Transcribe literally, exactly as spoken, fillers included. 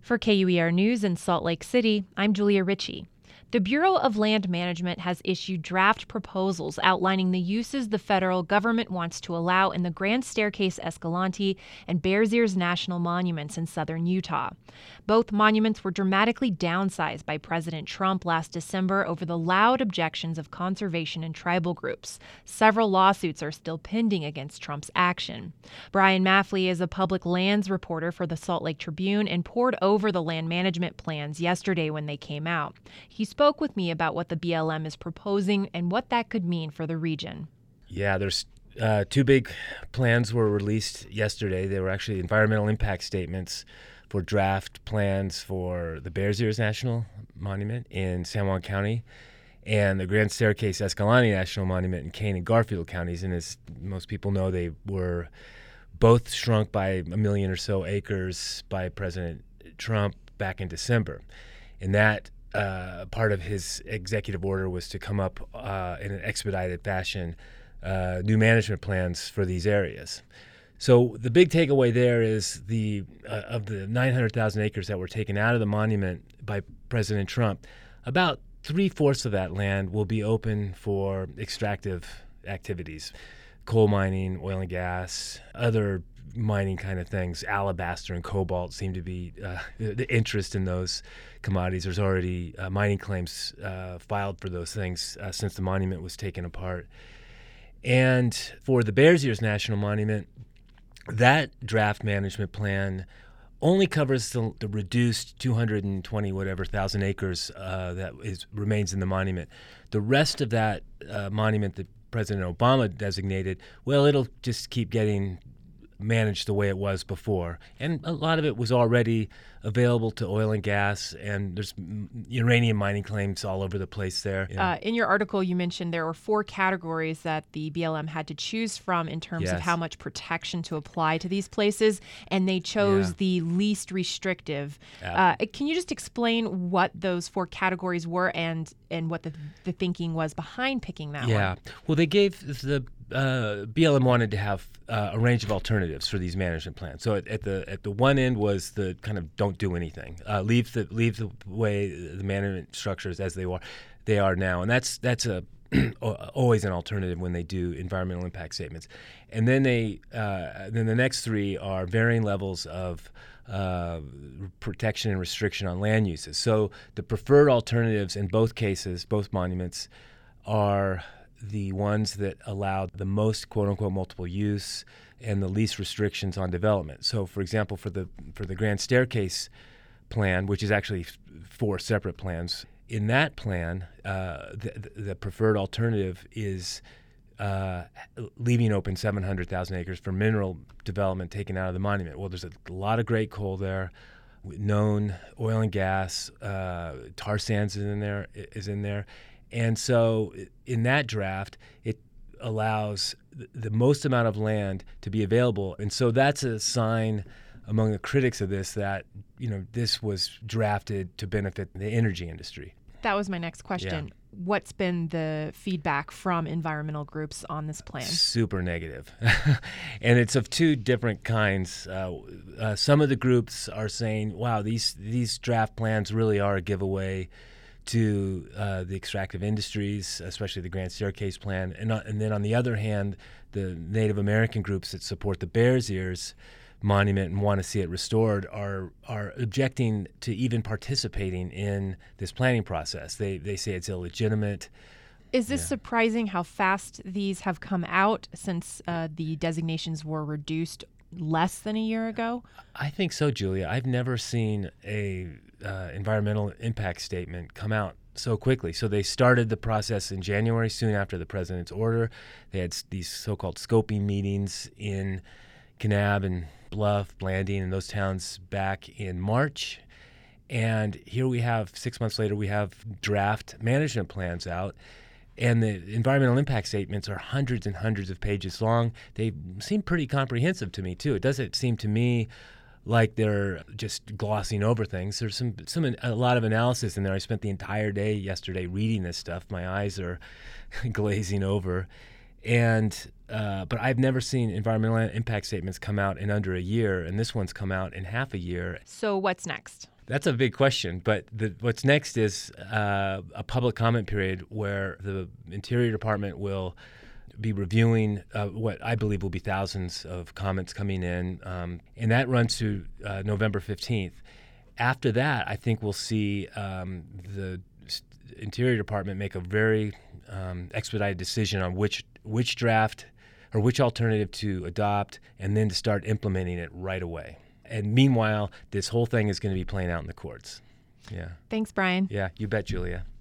For K U E R News in Salt Lake City, I'm Julia Ritchie. The Bureau of Land Management has issued draft proposals outlining the uses the federal government wants to allow in the Grand Staircase Escalante and Bears Ears National Monuments in southern Utah. Both monuments were dramatically downsized by President Trump last December over the loud objections of conservation and tribal groups. Several lawsuits are still pending against Trump's action. Brian Maffley is a public lands reporter for the Salt Lake Tribune and pored over the land management plans yesterday when they came out. He spoke with me about what the B L M is proposing and what that could mean for the region. Yeah, there's uh, two big plans were released yesterday. They were actually environmental impact statements for draft plans for the Bears Ears National Monument in San Juan County and the Grand Staircase Escalante National Monument in Kane and Garfield counties. And as most people know, they were both shrunk by a million or so acres by President Trump back in December. And that Uh, part of his executive order was to come up uh, in an expedited fashion uh, new management plans for these areas. So the big takeaway there is the uh, of the nine hundred thousand acres that were taken out of the monument by President Trump, about three-fourths of that land will be open for extractive activities, coal mining, oil and gas, other mining kind of things. Alabaster and cobalt seem to be uh, the interest in those commodities. There's already uh, mining claims uh, filed for those things uh, since the monument was taken apart. And for the Bears Ears National Monument, that draft management plan only covers the, the reduced two hundred twenty whatever thousand acres uh, that is remains in the monument. The rest of that uh, monument that President Obama designated, well, it'll just keep getting managed the way it was before. And a lot of it was already available to oil and gas, and there's uranium mining claims all over the place there. Yeah. Uh, in your article, you mentioned there were four categories that the B L M had to choose from in terms Yes. of how much protection to apply to these places, and they chose Yeah. the least restrictive. Yeah. Uh, can you just explain what those four categories were and, and what the, the thinking was behind picking that Yeah. one? Well, they gave the uh, B L M wanted to have uh, a range of alternatives for these management plans. So at, at the at the one end was the kind of don't do anything, uh, leave the leave the way the management structures as they are, they are now, and that's that's a always an alternative when they do environmental impact statements. And then they uh, then the next three are varying levels of uh, protection and restriction on land uses. So the preferred alternatives in both cases, both monuments, are the ones that allow the most quote-unquote multiple use and the least restrictions on development. So, for example, for the for the Grand Staircase plan, which is actually four separate plans, in that plan, uh, the, the preferred alternative is uh, leaving open seven hundred thousand acres for mineral development taken out of the monument. Well, there's a lot of great coal there, known oil and gas, uh, tar sands is in there, is in there. And so in that draft, it allows the most amount of land to be available. And so that's a sign among the critics of this that, you know, this was drafted to benefit the energy industry. That was my next question. Yeah. What's been the feedback from environmental groups on this plan? Super negative. And it's of two different kinds. Uh, uh, some of the groups are saying, wow, these, these draft plans really are a giveaway to uh, the extractive industries, especially the Grand Staircase plan. And, uh, and then on the other hand, the Native American groups that support the Bears Ears Monument and want to see it restored are are objecting to even participating in this planning process. They they say it's illegitimate. Is this Yeah. surprising how fast these have come out since uh, the designations were reduced less than a year ago? I think so, Julia. I've never seen a uh, environmental impact statement come out so quickly. So they started the process in January, soon after the president's order. They had s- these so-called scoping meetings in Kanab and Bluff, Blanding, and those towns back in March. And here we have, six months later, we have draft management plans out. And the environmental impact statements are hundreds and hundreds of pages long. They seem pretty comprehensive to me, too. It doesn't seem to me like they're just glossing over things. There's some, some a lot of analysis in there. I spent the entire day yesterday reading this stuff. My eyes are glazing over. And uh, but I've never seen environmental impact statements come out in under a year, and this one's come out in half a year. So what's next? That's a big question, but the, what's next is uh, a public comment period where the Interior Department will be reviewing uh, what I believe will be thousands of comments coming in, um, and that runs through uh, November fifteenth. After that, I think we'll see um, the Interior Department make a very um, expedited decision on which which draft or which alternative to adopt, and then to start implementing it right away. And meanwhile, this whole thing is going to be playing out in the courts. Yeah. Thanks, Brian. Yeah, you bet, Julia.